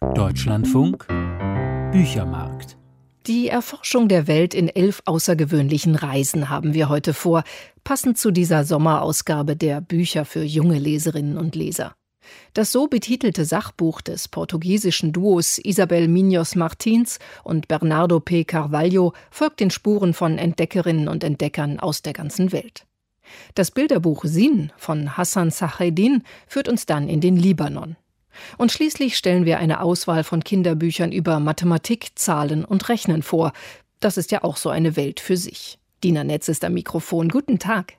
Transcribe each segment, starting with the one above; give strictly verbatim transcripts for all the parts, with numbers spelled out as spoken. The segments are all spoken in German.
Deutschlandfunk Büchermarkt. Die Erforschung der Welt in elf außergewöhnlichen Reisen haben wir heute vor, passend zu dieser Sommerausgabe der Bücher für junge Leserinnen und Leser. Das so betitelte Sachbuch des portugiesischen Duos Isabel Minhos Martins und Bernardo P. Carvalho folgt den Spuren von Entdeckerinnen und Entdeckern aus der ganzen Welt. Das Bilderbuch Sin von Hassan Sacheddin führt uns dann in den Libanon. Und schließlich stellen wir eine Auswahl von Kinderbüchern über Mathematik, Zahlen und Rechnen vor. Das ist ja auch so eine Welt für sich. Dina Netz ist am Mikrofon. Guten Tag.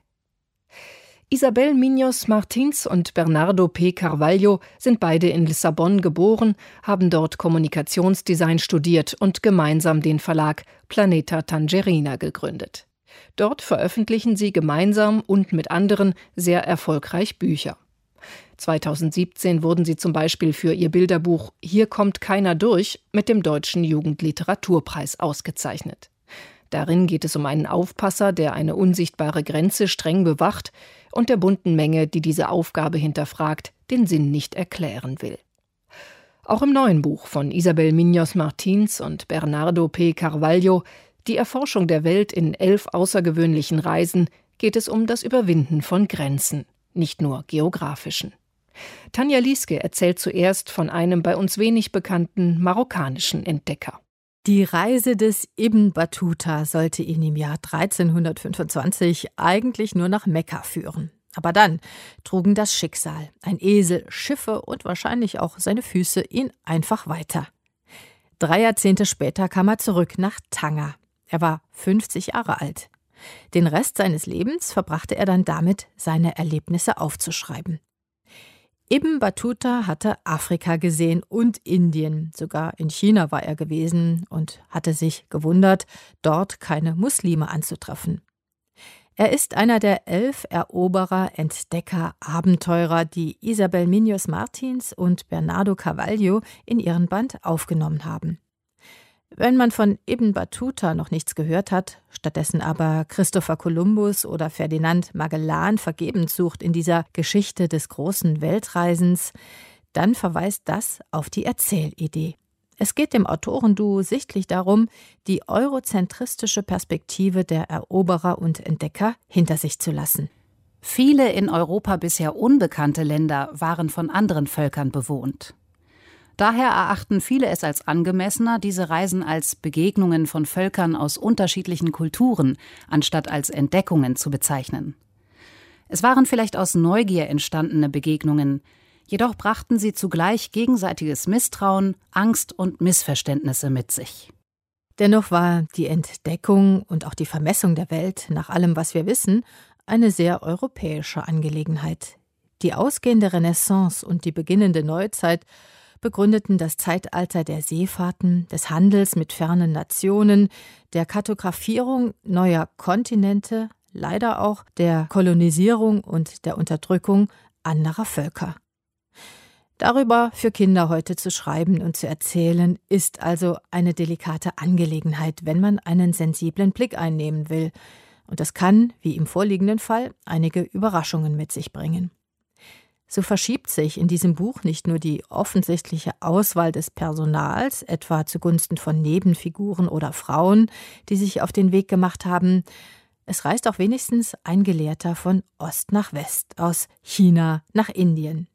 Isabel Minhos Martins und Bernardo P. Carvalho sind beide in Lissabon geboren, haben dort Kommunikationsdesign studiert und gemeinsam den Verlag Planeta Tangerina gegründet. Dort veröffentlichen sie gemeinsam und mit anderen sehr erfolgreich Bücher. zweitausendsiebzehn wurden sie zum Beispiel für ihr Bilderbuch »Hier kommt keiner durch« mit dem Deutschen Jugendliteraturpreis ausgezeichnet. Darin geht es um einen Aufpasser, der eine unsichtbare Grenze streng bewacht und der bunten Menge, die diese Aufgabe hinterfragt, den Sinn nicht erklären will. Auch im neuen Buch von Isabel Minhos Martins und Bernardo P. Carvalho, Die Erforschung der Welt in elf außergewöhnlichen Reisen, geht es um das Überwinden von Grenzen, nicht nur geografischen. Tanja Lieske erzählt zuerst von einem bei uns wenig bekannten marokkanischen Entdecker. Die Reise des Ibn Battuta sollte ihn im Jahr dreizehnhundertfünfundzwanzig eigentlich nur nach Mekka führen. Aber dann trugen das Schicksal, ein Esel, Schiffe und wahrscheinlich auch seine Füße ihn einfach weiter. Drei Jahrzehnte später kam er zurück nach Tanger. Er war fünfzig Jahre alt. Den Rest seines Lebens verbrachte er dann damit, seine Erlebnisse aufzuschreiben. Ibn Battuta hatte Afrika gesehen und Indien. Sogar in China war er gewesen und hatte sich gewundert, dort keine Muslime anzutreffen. Er ist einer der elf Eroberer, Entdecker, Abenteurer, die Isabel Minhos Martins und Bernardo Carvalho in ihren Band aufgenommen haben. Wenn man von Ibn Battuta noch nichts gehört hat, stattdessen aber Christopher Columbus oder Ferdinand Magellan vergebens sucht in dieser Geschichte des großen Weltreisens, dann verweist das auf die Erzählidee. Es geht dem Autorenduo sichtlich darum, die eurozentristische Perspektive der Eroberer und Entdecker hinter sich zu lassen. Viele in Europa bisher unbekannte Länder waren von anderen Völkern bewohnt. Daher erachten viele es als angemessener, diese Reisen als Begegnungen von Völkern aus unterschiedlichen Kulturen, anstatt als Entdeckungen zu bezeichnen. Es waren vielleicht aus Neugier entstandene Begegnungen, jedoch brachten sie zugleich gegenseitiges Misstrauen, Angst und Missverständnisse mit sich. Dennoch war die Entdeckung und auch die Vermessung der Welt, nach allem, was wir wissen, eine sehr europäische Angelegenheit. Die ausgehende Renaissance und die beginnende Neuzeit begründeten das Zeitalter der Seefahrten, des Handels mit fernen Nationen, der Kartografierung neuer Kontinente, leider auch der Kolonisierung und der Unterdrückung anderer Völker. Darüber für Kinder heute zu schreiben und zu erzählen, ist also eine delikate Angelegenheit, wenn man einen sensiblen Blick einnehmen will. Und das kann, wie im vorliegenden Fall, einige Überraschungen mit sich bringen. So verschiebt sich in diesem Buch nicht nur die offensichtliche Auswahl des Personals, etwa zugunsten von Nebenfiguren oder Frauen, die sich auf den Weg gemacht haben. Es reist auch wenigstens ein Gelehrter von Ost nach West, aus China nach Indien.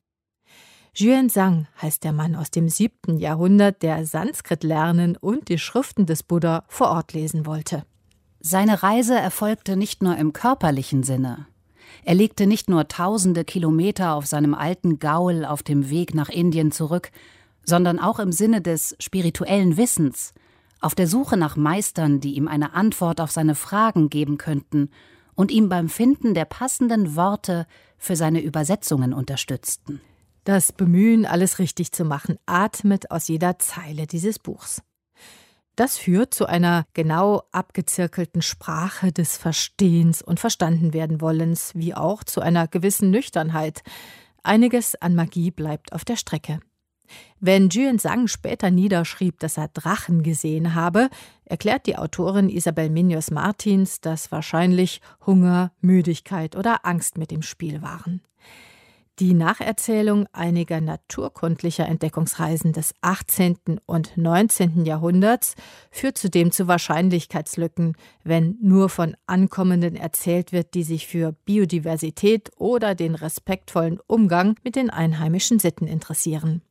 Xuanzang heißt der Mann aus dem siebten Jahrhundert, der Sanskrit lernen und die Schriften des Buddha vor Ort lesen wollte. Seine Reise erfolgte nicht nur im körperlichen Sinne. Er legte nicht nur tausende Kilometer auf seinem alten Gaul auf dem Weg nach Indien zurück, sondern auch im Sinne des spirituellen Wissens, auf der Suche nach Meistern, die ihm eine Antwort auf seine Fragen geben könnten und ihm beim Finden der passenden Worte für seine Übersetzungen unterstützten. Das Bemühen, alles richtig zu machen, atmet aus jeder Zeile dieses Buchs. Das führt zu einer genau abgezirkelten Sprache des Verstehens und Verstandenwerdenwollens, wie auch zu einer gewissen Nüchternheit. Einiges an Magie bleibt auf der Strecke. Wenn Xuanzang später niederschrieb, dass er Drachen gesehen habe, erklärt die Autorin Isabel Minhos Martins, dass wahrscheinlich Hunger, Müdigkeit oder Angst mit im Spiel waren. Die Nacherzählung einiger naturkundlicher Entdeckungsreisen des achtzehnten und neunzehnten Jahrhunderts führt zudem zu Wahrscheinlichkeitslücken, wenn nur von Ankommenden erzählt wird, die sich für Biodiversität oder den respektvollen Umgang mit den einheimischen Sitten interessieren.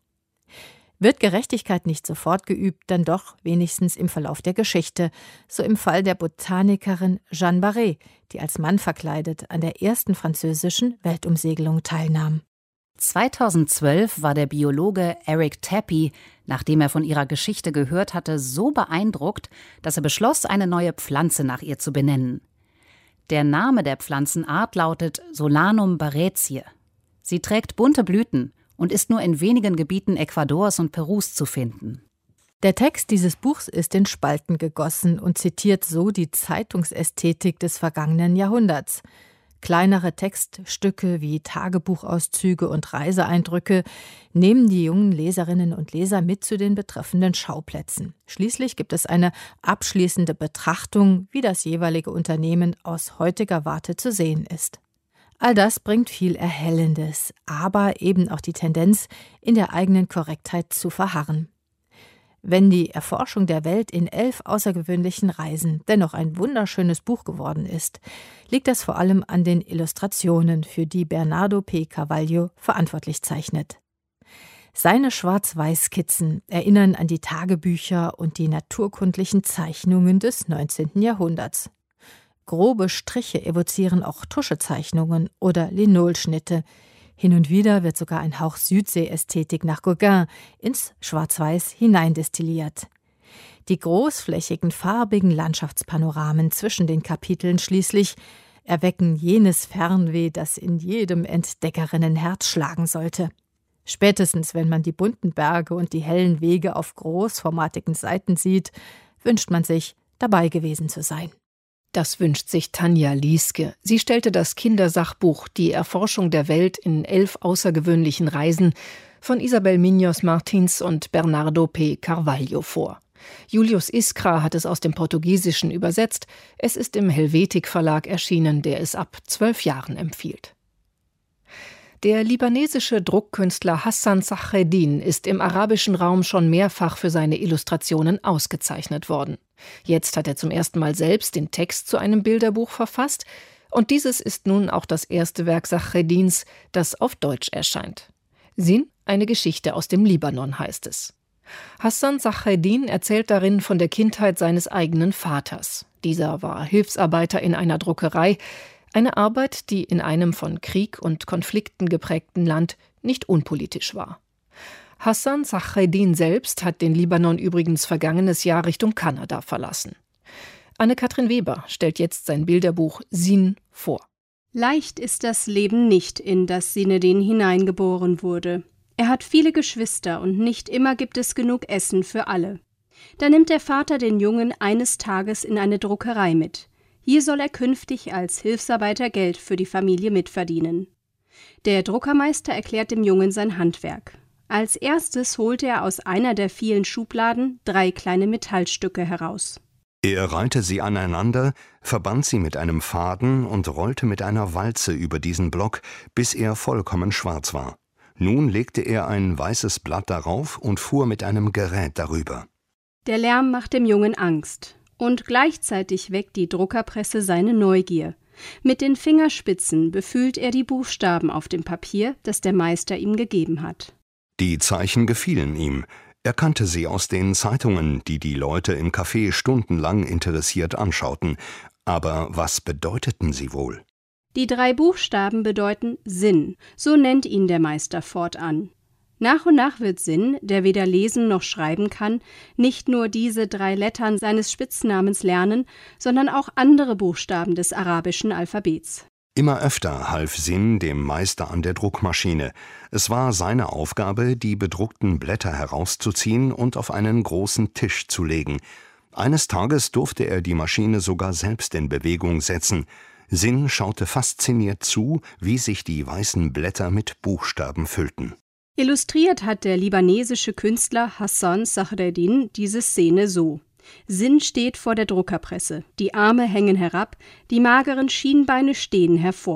Wird Gerechtigkeit nicht sofort geübt, dann doch wenigstens im Verlauf der Geschichte, so im Fall der Botanikerin Jeanne Barré, die als Mann verkleidet an der ersten französischen Weltumsegelung teilnahm. zweitausendzwölf war der Biologe Eric Tappy, nachdem er von ihrer Geschichte gehört hatte, so beeindruckt, dass er beschloss, eine neue Pflanze nach ihr zu benennen. Der Name der Pflanzenart lautet Solanum barretie. Sie trägt bunte Blüten und ist nur in wenigen Gebieten Ecuadors und Perus zu finden. Der Text dieses Buchs ist in Spalten gegossen und zitiert so die Zeitungsästhetik des vergangenen Jahrhunderts. Kleinere Textstücke wie Tagebuchauszüge und Reiseeindrücke nehmen die jungen Leserinnen und Leser mit zu den betreffenden Schauplätzen. Schließlich gibt es eine abschließende Betrachtung, wie das jeweilige Unternehmen aus heutiger Warte zu sehen ist. All das bringt viel Erhellendes, aber eben auch die Tendenz, in der eigenen Korrektheit zu verharren. Wenn die Erforschung der Welt in elf außergewöhnlichen Reisen dennoch ein wunderschönes Buch geworden ist, liegt das vor allem an den Illustrationen, für die Bernardo P. Carvalho verantwortlich zeichnet. Seine Schwarz-Weiß-Skizzen erinnern an die Tagebücher und die naturkundlichen Zeichnungen des neunzehnten Jahrhunderts. Grobe Striche evozieren auch Tuschezeichnungen oder Linolschnitte. Hin und wieder wird sogar ein Hauch Südsee-Ästhetik nach Gauguin ins Schwarz-Weiß hineindestilliert. Die großflächigen, farbigen Landschaftspanoramen zwischen den Kapiteln schließlich erwecken jenes Fernweh, das in jedem Entdeckerinnenherz schlagen sollte. Spätestens, wenn man die bunten Berge und die hellen Wege auf großformatigen Seiten sieht, wünscht man sich, dabei gewesen zu sein. Das wünscht sich Tanja Lieske. Sie stellte das Kindersachbuch Die Erforschung der Welt in elf außergewöhnlichen Reisen von Isabel Minhos Martins und Bernardo P. Carvalho vor. Julius Iskra hat es aus dem Portugiesischen übersetzt. Es ist im Helvetik Verlag erschienen, der es ab zwölf Jahren empfiehlt. Der libanesische Druckkünstler Hassan Sacheddin ist im arabischen Raum schon mehrfach für seine Illustrationen ausgezeichnet worden. Jetzt hat er zum ersten Mal selbst den Text zu einem Bilderbuch verfasst und dieses ist nun auch das erste Werk Sacheddins, das auf Deutsch erscheint. Sin, eine Geschichte aus dem Libanon heißt es. Hassan Sacheddin erzählt darin von der Kindheit seines eigenen Vaters. Dieser war Hilfsarbeiter in einer Druckerei, eine Arbeit, die in einem von Krieg und Konflikten geprägten Land nicht unpolitisch war. Hassan Sacheddin selbst hat den Libanon übrigens vergangenes Jahr Richtung Kanada verlassen. Anne-Kathrin Weber stellt jetzt sein Bilderbuch Sin vor. Leicht ist das Leben nicht, in das Zinedine hineingeboren wurde. Er hat viele Geschwister und nicht immer gibt es genug Essen für alle. Da nimmt der Vater den Jungen eines Tages in eine Druckerei mit. Hier soll er künftig als Hilfsarbeiter Geld für die Familie mitverdienen. Der Druckermeister erklärt dem Jungen sein Handwerk. Als erstes holte er aus einer der vielen Schubladen drei kleine Metallstücke heraus. Er reihte sie aneinander, verband sie mit einem Faden und rollte mit einer Walze über diesen Block, bis er vollkommen schwarz war. Nun legte er ein weißes Blatt darauf und fuhr mit einem Gerät darüber. Der Lärm macht dem Jungen Angst. Und gleichzeitig weckt die Druckerpresse seine Neugier. Mit den Fingerspitzen befühlt er die Buchstaben auf dem Papier, das der Meister ihm gegeben hat. Die Zeichen gefielen ihm. Er kannte sie aus den Zeitungen, die die Leute im Café stundenlang interessiert anschauten. Aber was bedeuteten sie wohl? Die drei Buchstaben bedeuten Sinn, so nennt ihn der Meister fortan. Nach und nach wird Sin, der weder lesen noch schreiben kann, nicht nur diese drei Lettern seines Spitznamens lernen, sondern auch andere Buchstaben des arabischen Alphabets. Immer öfter half Sin dem Meister an der Druckmaschine. Es war seine Aufgabe, die bedruckten Blätter herauszuziehen und auf einen großen Tisch zu legen. Eines Tages durfte er die Maschine sogar selbst in Bewegung setzen. Sin schaute fasziniert zu, wie sich die weißen Blätter mit Buchstaben füllten. Illustriert hat der libanesische Künstler Hassan Sacheddin diese Szene so. Sin steht vor der Druckerpresse, die Arme hängen herab, die mageren Schienbeine stehen hervor.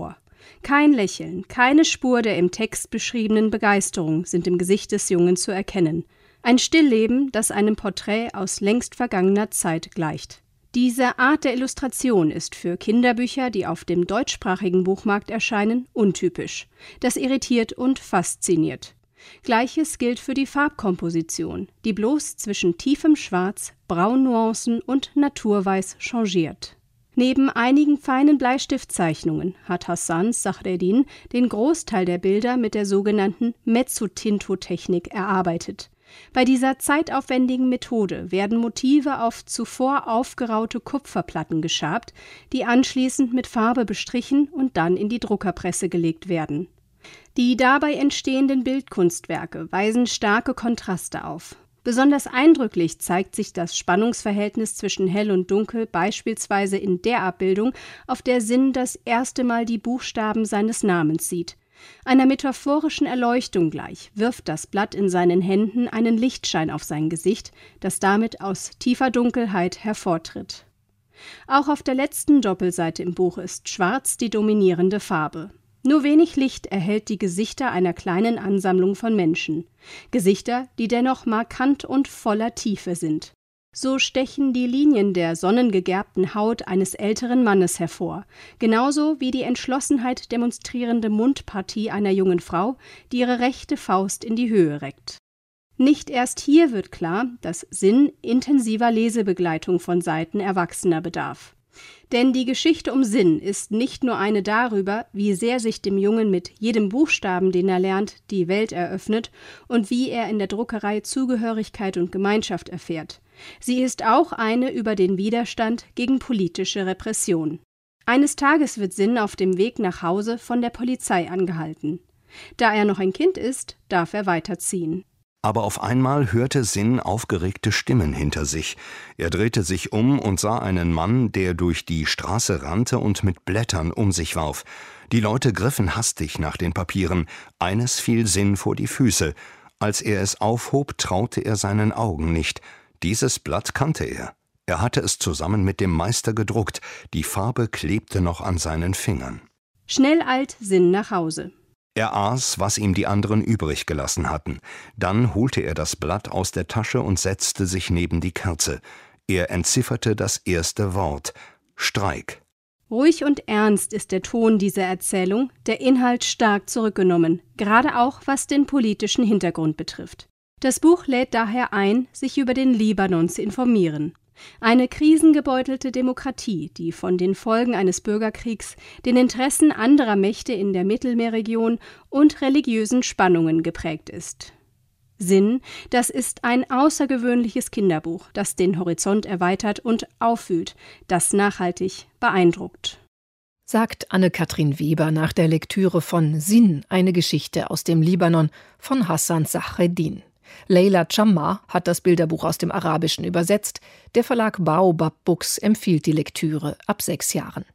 Kein Lächeln, keine Spur der im Text beschriebenen Begeisterung sind im Gesicht des Jungen zu erkennen. Ein Stillleben, das einem Porträt aus längst vergangener Zeit gleicht. Diese Art der Illustration ist für Kinderbücher, die auf dem deutschsprachigen Buchmarkt erscheinen, untypisch. Das irritiert und fasziniert. Gleiches gilt für die Farbkomposition, die bloß zwischen tiefem Schwarz, Braunnuancen und Naturweiß changiert. Neben einigen feinen Bleistiftzeichnungen hat Hassan Sadreddin den Großteil der Bilder mit der sogenannten Mezzotinto-Technik erarbeitet. Bei dieser zeitaufwendigen Methode werden Motive auf zuvor aufgeraute Kupferplatten geschabt, die anschließend mit Farbe bestrichen und dann in die Druckerpresse gelegt werden. Die dabei entstehenden Bildkunstwerke weisen starke Kontraste auf. Besonders eindrücklich zeigt sich das Spannungsverhältnis zwischen Hell und Dunkel beispielsweise in der Abbildung, auf der Sin das erste Mal die Buchstaben seines Namens sieht. Einer metaphorischen Erleuchtung gleich wirft das Blatt in seinen Händen einen Lichtschein auf sein Gesicht, das damit aus tiefer Dunkelheit hervortritt. Auch auf der letzten Doppelseite im Buch ist Schwarz die dominierende Farbe. Nur wenig Licht erhellt die Gesichter einer kleinen Ansammlung von Menschen. Gesichter, die dennoch markant und voller Tiefe sind. So stechen die Linien der sonnengegerbten Haut eines älteren Mannes hervor, genauso wie die Entschlossenheit demonstrierende Mundpartie einer jungen Frau, die ihre rechte Faust in die Höhe reckt. Nicht erst hier wird klar, dass Sin intensiver Lesebegleitung von Seiten Erwachsener bedarf. Denn die Geschichte um Sin ist nicht nur eine darüber, wie sehr sich dem Jungen mit jedem Buchstaben, den er lernt, die Welt eröffnet und wie er in der Druckerei Zugehörigkeit und Gemeinschaft erfährt. Sie ist auch eine über den Widerstand gegen politische Repression. Eines Tages wird Sin auf dem Weg nach Hause von der Polizei angehalten. Da er noch ein Kind ist, darf er weiterziehen. Aber auf einmal hörte Sin aufgeregte Stimmen hinter sich. Er drehte sich um und sah einen Mann, der durch die Straße rannte und mit Blättern um sich warf. Die Leute griffen hastig nach den Papieren. Eines fiel Sin vor die Füße. Als er es aufhob, traute er seinen Augen nicht. Dieses Blatt kannte er. Er hatte es zusammen mit dem Meister gedruckt. Die Farbe klebte noch an seinen Fingern. Schnell eilt Sin nach Hause. Er aß, was ihm die anderen übrig gelassen hatten. Dann holte er das Blatt aus der Tasche und setzte sich neben die Kerze. Er entzifferte das erste Wort: Streik. Ruhig und ernst ist der Ton dieser Erzählung, der Inhalt stark zurückgenommen, gerade auch was den politischen Hintergrund betrifft. Das Buch lädt daher ein, sich über den Libanon zu informieren. Eine krisengebeutelte Demokratie, die von den Folgen eines Bürgerkriegs, den Interessen anderer Mächte in der Mittelmeerregion und religiösen Spannungen geprägt ist. Sin, das ist ein außergewöhnliches Kinderbuch, das den Horizont erweitert und aufwühlt, das nachhaltig beeindruckt. Sagt Anne-Kathrin Weber nach der Lektüre von Sin, eine Geschichte aus dem Libanon von Hassan Sadreddin. Leila Chammar hat das Bilderbuch aus dem Arabischen übersetzt. Der Verlag Baobab Books empfiehlt die Lektüre ab sechs Jahren.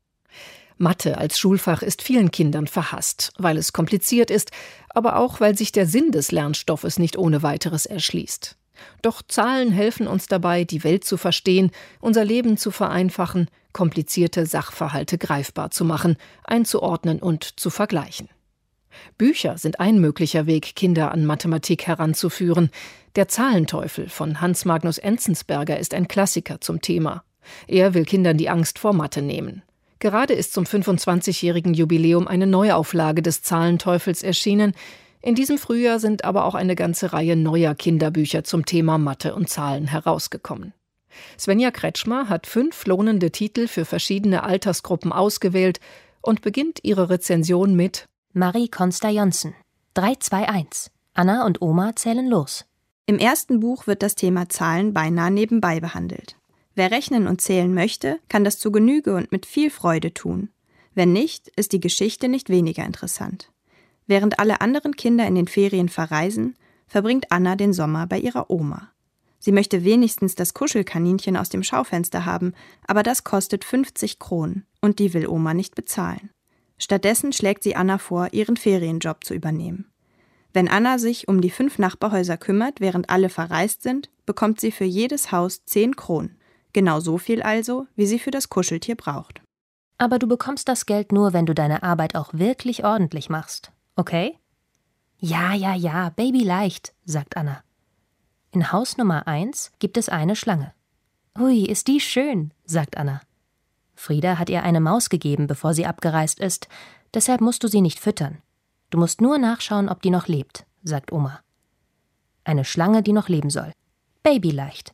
Mathe als Schulfach ist vielen Kindern verhasst, weil es kompliziert ist, aber auch, weil sich der Sinn des Lernstoffes nicht ohne weiteres erschließt. Doch Zahlen helfen uns dabei, die Welt zu verstehen, unser Leben zu vereinfachen, komplizierte Sachverhalte greifbar zu machen, einzuordnen und zu vergleichen. Bücher sind ein möglicher Weg, Kinder an Mathematik heranzuführen. Der Zahlenteufel von Hans Magnus Enzensberger ist ein Klassiker zum Thema. Er will Kindern die Angst vor Mathe nehmen. Gerade ist zum fünfundzwanzigjährigen Jubiläum eine Neuauflage des Zahlenteufels erschienen. In diesem Frühjahr sind aber auch eine ganze Reihe neuer Kinderbücher zum Thema Mathe und Zahlen herausgekommen. Svenja Kretschmer hat fünf lohnende Titel für verschiedene Altersgruppen ausgewählt und beginnt ihre Rezension mit Marie Consta-Jonsson, drei zwei eins. Anna und Oma zählen los. Im ersten Buch wird das Thema Zahlen beinahe nebenbei behandelt. Wer rechnen und zählen möchte, kann das zu Genüge und mit viel Freude tun. Wenn nicht, ist die Geschichte nicht weniger interessant. Während alle anderen Kinder in den Ferien verreisen, verbringt Anna den Sommer bei ihrer Oma. Sie möchte wenigstens das Kuschelkaninchen aus dem Schaufenster haben, aber das kostet fünfzig Kronen und die will Oma nicht bezahlen. Stattdessen schlägt sie Anna vor, ihren Ferienjob zu übernehmen. Wenn Anna sich um die fünf Nachbarhäuser kümmert, während alle verreist sind, bekommt sie für jedes Haus zehn Kronen. Genau so viel also, wie sie für das Kuscheltier braucht. Aber du bekommst das Geld nur, wenn du deine Arbeit auch wirklich ordentlich machst. Okay? Ja, ja, ja, Baby leicht, sagt Anna. In Haus Nummer eins gibt es eine Schlange. Hui, ist die schön, sagt Anna. Frieda hat ihr eine Maus gegeben, bevor sie abgereist ist. Deshalb musst du sie nicht füttern. Du musst nur nachschauen, ob die noch lebt, sagt Oma. Eine Schlange, die noch leben soll. Baby leicht.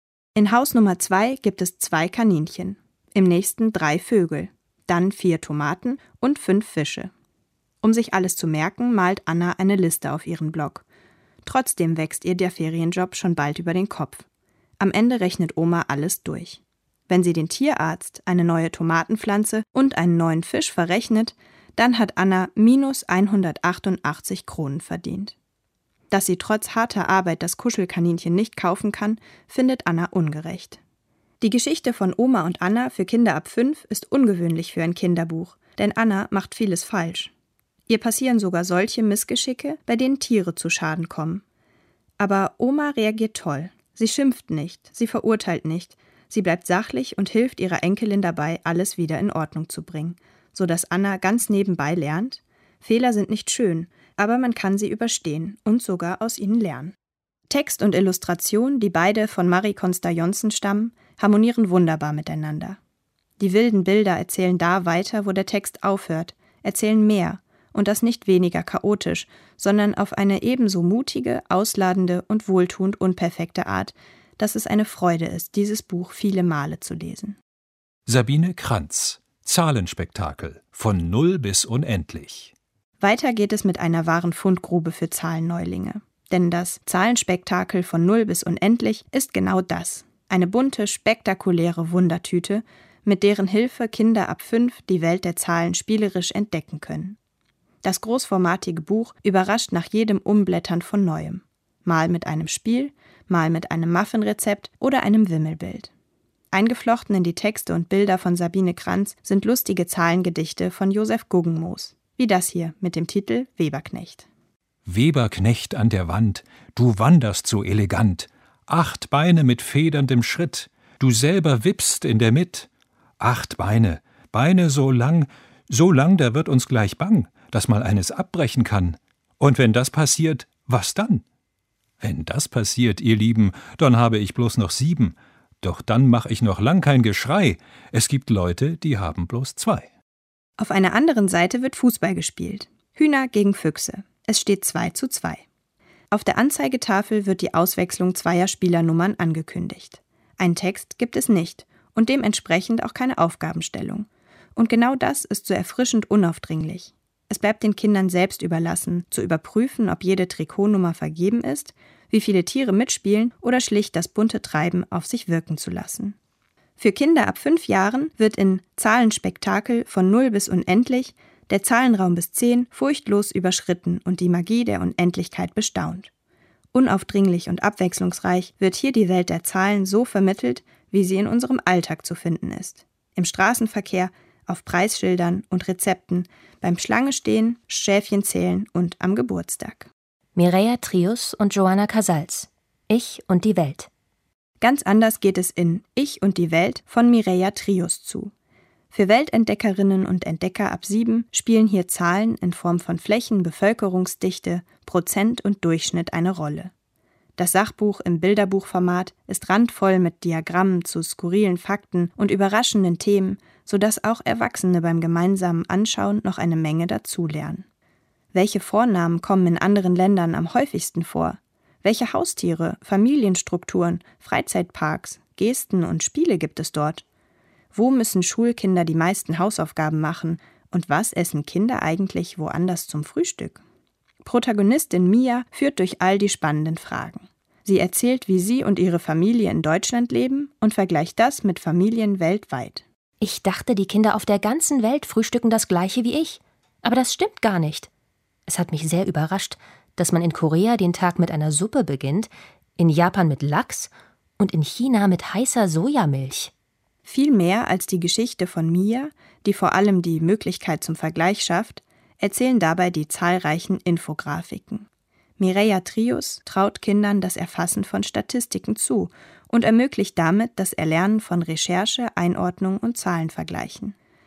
In Haus Nummer zwei gibt es zwei Kaninchen, im nächsten drei Vögel, dann vier Tomaten und fünf Fische. Um sich alles zu merken, malt Anna eine Liste auf ihren Blog. Trotzdem wächst ihr der Ferienjob schon bald über den Kopf. Am Ende rechnet Oma alles durch. Wenn sie den Tierarzt, eine neue Tomatenpflanze und einen neuen Fisch verrechnet, dann hat Anna minus hundertachtundachtzig Kronen verdient. Dass sie trotz harter Arbeit das Kuschelkaninchen nicht kaufen kann, findet Anna ungerecht. Die Geschichte von Oma und Anna für Kinder ab fünf ist ungewöhnlich für ein Kinderbuch, denn Anna macht vieles falsch. Ihr passieren sogar solche Missgeschicke, bei denen Tiere zu Schaden kommen. Aber Oma reagiert toll. Sie schimpft nicht, sie verurteilt nicht, sie bleibt sachlich und hilft ihrer Enkelin dabei, alles wieder in Ordnung zu bringen, sodass Anna ganz nebenbei lernt, Fehler sind nicht schön, aber man kann sie überstehen und sogar aus ihnen lernen. Text und Illustration, die beide von Marie Conster-Johnson stammen, harmonieren wunderbar miteinander. Die wilden Bilder erzählen da weiter, wo der Text aufhört, erzählen mehr und das nicht weniger chaotisch, sondern auf eine ebenso mutige, ausladende und wohltuend unperfekte Art, dass es eine Freude ist, dieses Buch viele Male zu lesen. Sabine Kranz, Zahlenspektakel, von null bis unendlich. Weiter geht es mit einer wahren Fundgrube für Zahlenneulinge. Denn das Zahlenspektakel von null bis unendlich ist genau das. Eine bunte, spektakuläre Wundertüte, mit deren Hilfe Kinder ab fünf die Welt der Zahlen spielerisch entdecken können. Das großformatige Buch überrascht nach jedem Umblättern von Neuem. Mal mit einem Spiel, mal mit einem Muffinrezept oder einem Wimmelbild. Eingeflochten in die Texte und Bilder von Sabine Kranz sind lustige Zahlengedichte von Josef Guggenmoos, wie das hier mit dem Titel Weberknecht. Weberknecht an der Wand, du wanderst so elegant, acht Beine mit federndem Schritt, du selber wippst in der Mitt. Acht Beine, Beine so lang, so lang, da wird uns gleich bang, dass mal eines abbrechen kann. Und wenn das passiert, was dann? Wenn das passiert, ihr Lieben, dann habe ich bloß noch sieben. Doch dann mach ich noch lang kein Geschrei. Es gibt Leute, die haben bloß zwei. Auf einer anderen Seite wird Fußball gespielt. Hühner gegen Füchse. Es steht zwei zu zwei. Auf der Anzeigetafel wird die Auswechslung zweier Spielernummern angekündigt. Einen Text gibt es nicht und dementsprechend auch keine Aufgabenstellung. Und genau das ist so erfrischend unaufdringlich. Es bleibt den Kindern selbst überlassen, zu überprüfen, ob jede Trikotnummer vergeben ist, wie viele Tiere mitspielen oder schlicht das bunte Treiben auf sich wirken zu lassen. Für Kinder ab fünf Jahren wird in Zahlenspektakel von null bis unendlich der Zahlenraum bis zehn furchtlos überschritten und die Magie der Unendlichkeit bestaunt. Unaufdringlich und abwechslungsreich wird hier die Welt der Zahlen so vermittelt, wie sie in unserem Alltag zu finden ist. Im Straßenverkehr, auf Preisschildern und Rezepten, beim Schlangestehen, Schäfchen zählen und am Geburtstag. Mireia Trius und Joanna Casals. Ich und die Welt. Ganz anders geht es in Ich und die Welt von Mireia Trius zu. Für Weltentdeckerinnen und Entdecker ab sieben spielen hier Zahlen in Form von Flächen, Bevölkerungsdichte, Prozent und Durchschnitt eine Rolle. Das Sachbuch im Bilderbuchformat ist randvoll mit Diagrammen zu skurrilen Fakten und überraschenden Themen, sodass auch Erwachsene beim gemeinsamen Anschauen noch eine Menge dazulernen. Welche Vornamen kommen in anderen Ländern am häufigsten vor? Welche Haustiere, Familienstrukturen, Freizeitparks, Gesten und Spiele gibt es dort? Wo müssen Schulkinder die meisten Hausaufgaben machen und was essen Kinder eigentlich woanders zum Frühstück? Protagonistin Mia führt durch all die spannenden Fragen. Sie erzählt, wie sie und ihre Familie in Deutschland leben und vergleicht das mit Familien weltweit. Ich dachte, die Kinder auf der ganzen Welt frühstücken das Gleiche wie ich. Aber das stimmt gar nicht. Es hat mich sehr überrascht, dass man in Korea den Tag mit einer Suppe beginnt, in Japan mit Lachs und in China mit heißer Sojamilch. Viel mehr als die Geschichte von Mia, die vor allem die Möglichkeit zum Vergleich schafft, erzählen dabei die zahlreichen Infografiken. Mireia Trius traut Kindern das Erfassen von Statistiken zu und ermöglicht damit das Erlernen von Recherche, Einordnung und Zahlenvergleichen.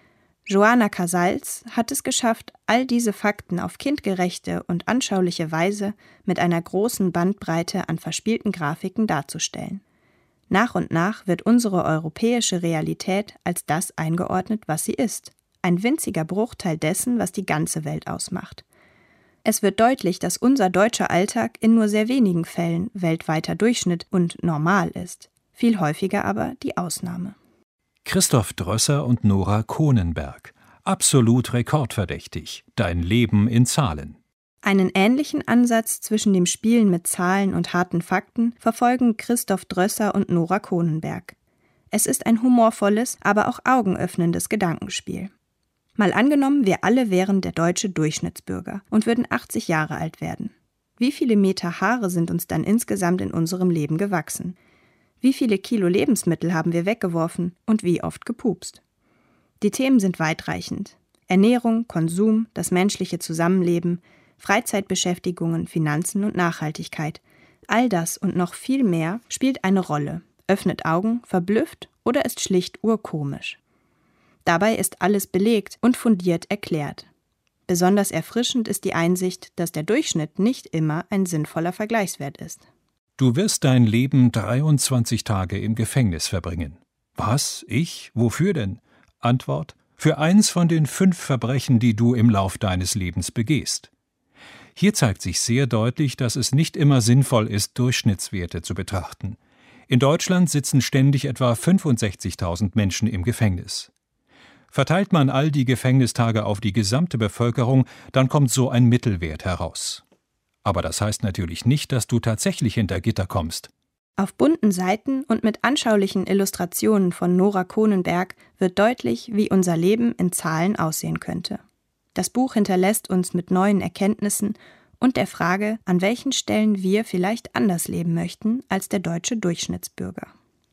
Joana Casals hat es geschafft, all diese Fakten auf kindgerechte und anschauliche Weise mit einer großen Bandbreite an verspielten Grafiken darzustellen. Nach und nach wird unsere europäische Realität als das eingeordnet, was sie ist. Ein winziger Bruchteil dessen, was die ganze Welt ausmacht. Es wird deutlich, dass unser deutscher Alltag in nur sehr wenigen Fällen weltweiter Durchschnitt und normal ist. Viel häufiger aber die Ausnahme. Christoph Drösser und Nora Konenberg. Absolut rekordverdächtig. Dein Leben in Zahlen. Einen ähnlichen Ansatz zwischen dem Spielen mit Zahlen und harten Fakten verfolgen Christoph Drösser und Nora Konenberg. Es ist ein humorvolles, aber auch augenöffnendes Gedankenspiel. Mal angenommen, wir alle wären der deutsche Durchschnittsbürger und würden achtzig Jahre alt werden. Wie viele Meter Haare sind uns dann insgesamt in unserem Leben gewachsen? Wie viele Kilo Lebensmittel haben wir weggeworfen und wie oft gepupst? Die Themen sind weitreichend. Ernährung, Konsum, das menschliche Zusammenleben, Freizeitbeschäftigungen, Finanzen und Nachhaltigkeit. All das und noch viel mehr spielt eine Rolle, öffnet Augen, verblüfft oder ist schlicht urkomisch. Dabei ist alles belegt und fundiert erklärt. Besonders erfrischend ist die Einsicht, dass der Durchschnitt nicht immer ein sinnvoller Vergleichswert ist. Du wirst dein Leben dreiundzwanzig Tage im Gefängnis verbringen. Was? Ich? Wofür denn? Antwort: Für eins von den fünf Verbrechen, die du im Lauf deines Lebens begehst. Hier zeigt sich sehr deutlich, dass es nicht immer sinnvoll ist, Durchschnittswerte zu betrachten. In Deutschland sitzen ständig etwa fünfundsechzigtausend Menschen im Gefängnis. Verteilt man all die Gefängnistage auf die gesamte Bevölkerung, dann kommt so ein Mittelwert heraus. Aber das heißt natürlich nicht, dass du tatsächlich hinter Gitter kommst. Auf bunten Seiten und mit anschaulichen Illustrationen von Nora Konenberg wird deutlich, wie unser Leben in Zahlen aussehen könnte. Das Buch hinterlässt uns mit neuen Erkenntnissen und der Frage, an welchen Stellen wir vielleicht anders leben möchten als der deutsche Durchschnittsbürger.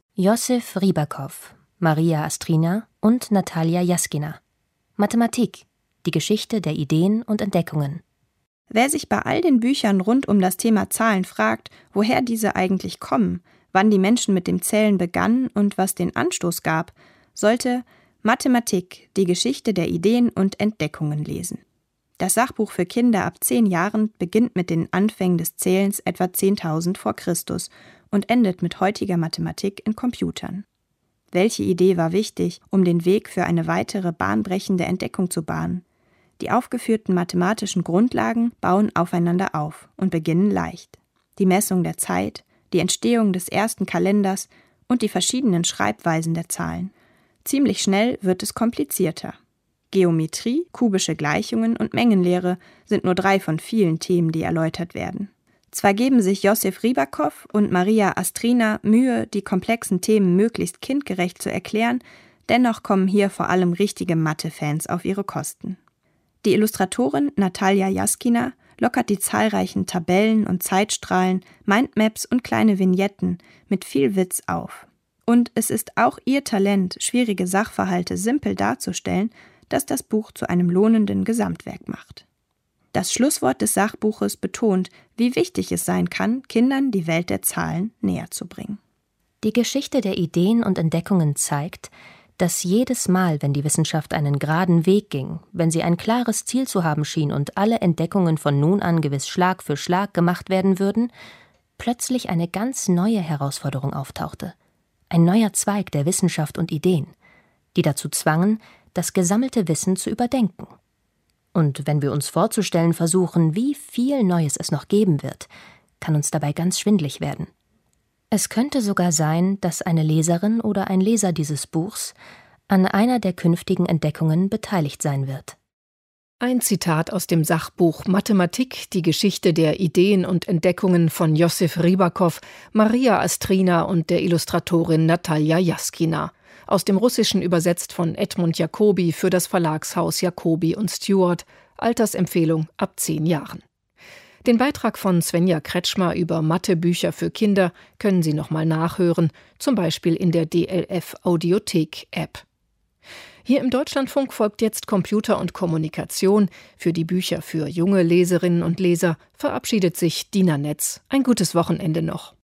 Josef Rybakow, Maria Astrina und Natalia Jaskina. Mathematik, die Geschichte der Ideen und Entdeckungen. Wer sich bei all den Büchern rund um das Thema Zahlen fragt, woher diese eigentlich kommen, wann die Menschen mit dem Zählen begannen und was den Anstoß gab, sollte Mathematik, die Geschichte der Ideen und Entdeckungen lesen. Das Sachbuch für Kinder ab zehn Jahren beginnt mit den Anfängen des Zählens etwa zehntausend vor Christus und endet mit heutiger Mathematik in Computern. Welche Idee war wichtig, um den Weg für eine weitere bahnbrechende Entdeckung zu bahnen? Die aufgeführten mathematischen Grundlagen bauen aufeinander auf und beginnen leicht. Die Messung der Zeit, die Entstehung des ersten Kalenders und die verschiedenen Schreibweisen der Zahlen. Ziemlich schnell wird es komplizierter. Geometrie, kubische Gleichungen und Mengenlehre sind nur drei von vielen Themen, die erläutert werden. Zwar geben sich Josef Rybakow und Maria Astrina Mühe, die komplexen Themen möglichst kindgerecht zu erklären, dennoch kommen hier vor allem richtige Mathe-Fans auf ihre Kosten. Die Illustratorin Natalia Jaskina lockert die zahlreichen Tabellen und Zeitstrahlen, Mindmaps und kleine Vignetten mit viel Witz auf. Und es ist auch ihr Talent, schwierige Sachverhalte simpel darzustellen, das das Buch zu einem lohnenden Gesamtwerk macht. Das Schlusswort des Sachbuches betont, wie wichtig es sein kann, Kindern die Welt der Zahlen näher zu bringen. Die Geschichte der Ideen und Entdeckungen zeigt, dass jedes Mal, wenn die Wissenschaft einen geraden Weg ging, wenn sie ein klares Ziel zu haben schien und alle Entdeckungen von nun an gewiss Schlag für Schlag gemacht werden würden, plötzlich eine ganz neue Herausforderung auftauchte. Ein neuer Zweig der Wissenschaft und Ideen, die dazu zwangen, das gesammelte Wissen zu überdenken. Und wenn wir uns vorzustellen versuchen, wie viel Neues es noch geben wird, kann uns dabei ganz schwindlig werden. Es könnte sogar sein, dass eine Leserin oder ein Leser dieses Buchs an einer der künftigen Entdeckungen beteiligt sein wird. Ein Zitat aus dem Sachbuch Mathematik, die Geschichte der Ideen und Entdeckungen von Josef Rybakow, Maria Astrina und der Illustratorin Natalia Jaskina. Aus dem Russischen übersetzt von Edmund Jacobi für das Verlagshaus Jacobi und Stewart. Altersempfehlung ab zehn Jahren. Den Beitrag von Svenja Kretschmer über Mathebücher für Kinder können Sie nochmal nachhören, zum Beispiel in der D L F Audiothek-App. Hier im Deutschlandfunk folgt jetzt Computer und Kommunikation. Für die Bücher für junge Leserinnen und Leser verabschiedet sich Dina Netz. Ein gutes Wochenende noch.